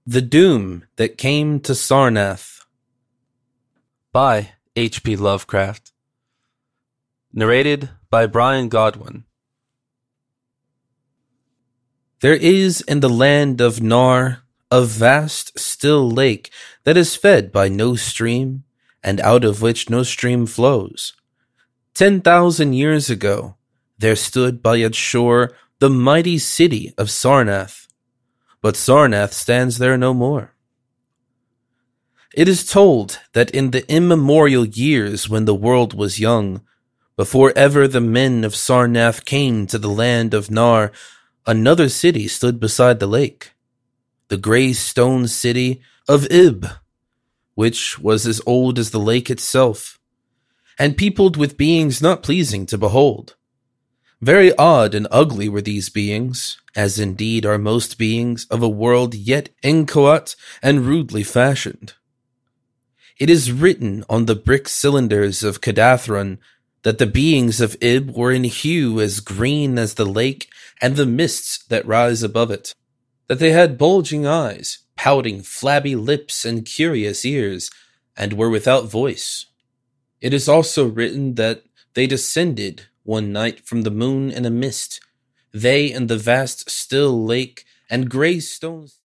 The Doom That Came to Sarnath by H.P. Lovecraft. Narrated by Brian Godwin. There is in the land of Nar a vast, still lake that is fed by no stream, and out of which no stream flows. 10,000 years ago, there stood by its shore the mighty city of Sarnath, but Sarnath stands there no more. It is told that in the immemorial years when the world was young, before ever the men of Sarnath came to the land of Nar, another city stood beside the lake, the grey stone city of Ib, which was as old as the lake itself, and peopled with beings not pleasing to behold. Very odd and ugly were these beings, as indeed are most beings of a world yet inchoate and rudely fashioned. It is written on the brick cylinders of Kadathron that the beings of Ib were in hue as green as the lake and the mists that rise above it, that they had bulging eyes, pouting flabby lips and curious ears, and were without voice. It is also written that they descended one night from the moon in a mist, they and the vast still lake and grey stones.